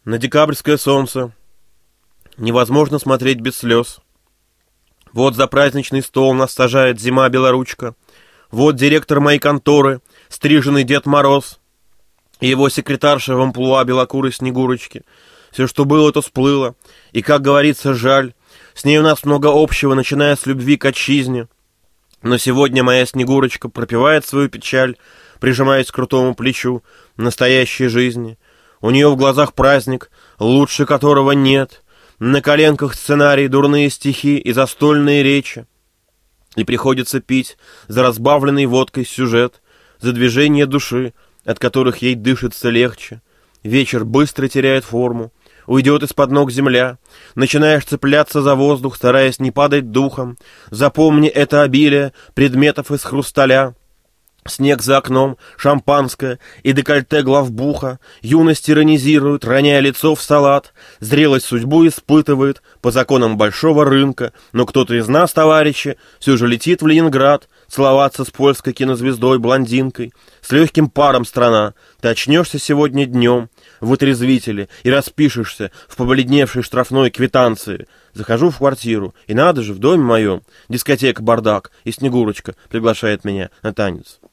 На декабрьское солнце невозможно смотреть без слез. Вот за праздничный стол нас сажает зима-белоручка. Вот директор моей конторы, стриженный Дед Мороз, и его секретарша в амплуа белокурой Снегурочки. Все, что было, то сплыло, и, как говорится, жаль. С ней у нас много общего, начиная с любви к отчизне. Но сегодня моя Снегурочка пропевает свою печаль, прижимаясь к крутому плечу настоящей жизни. У нее в глазах праздник, лучше которого нет. На коленках сценарий, дурные стихи и застольные речи. И приходится пить за разбавленный водкой сюжет, за движение души, от которых ей дышится легче. Вечер быстро теряет форму, уйдет из-под ног земля. Начинаешь цепляться за воздух, стараясь не падать духом. Запомни это обилие предметов из хрусталя. Снег за окном, шампанское и декольте главбуха. Юность иронизирует, роняя лицо в салат. Зрелость судьбу испытывает по законам большого рынка. Но кто-то из нас, товарищи, все же летит в Ленинград целоваться с польской кинозвездой-блондинкой. С легким паром страна. Ты очнешься сегодня днем в отрезвителе и распишешься в побледневшей штрафной квитанции. Захожу в квартиру, и надо же, в доме моем дискотека «Бардак», и Снегурочка приглашает меня на танец.